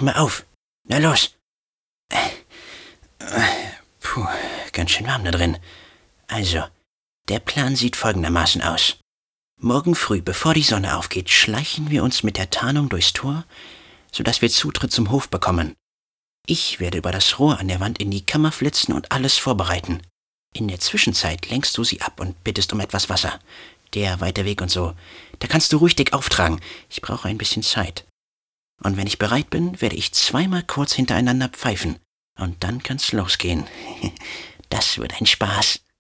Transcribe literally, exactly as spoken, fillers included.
mach mal auf. Na los. Puh, ganz schön warm da drin. Also, der Plan sieht folgendermaßen aus. Morgen früh, bevor die Sonne aufgeht, schleichen wir uns mit der Tarnung durchs Tor, sodass wir Zutritt zum Hof bekommen. Ich werde über das Rohr an der Wand in die Kammer flitzen und alles vorbereiten. In der Zwischenzeit lenkst du sie ab und bittest um etwas Wasser. Der weite Weg und so. Da kannst du ruhig dick auftragen. Ich brauche ein bisschen Zeit. Und wenn ich bereit bin, werde ich zweimal kurz hintereinander pfeifen. Und dann kann's losgehen. Das wird ein Spaß.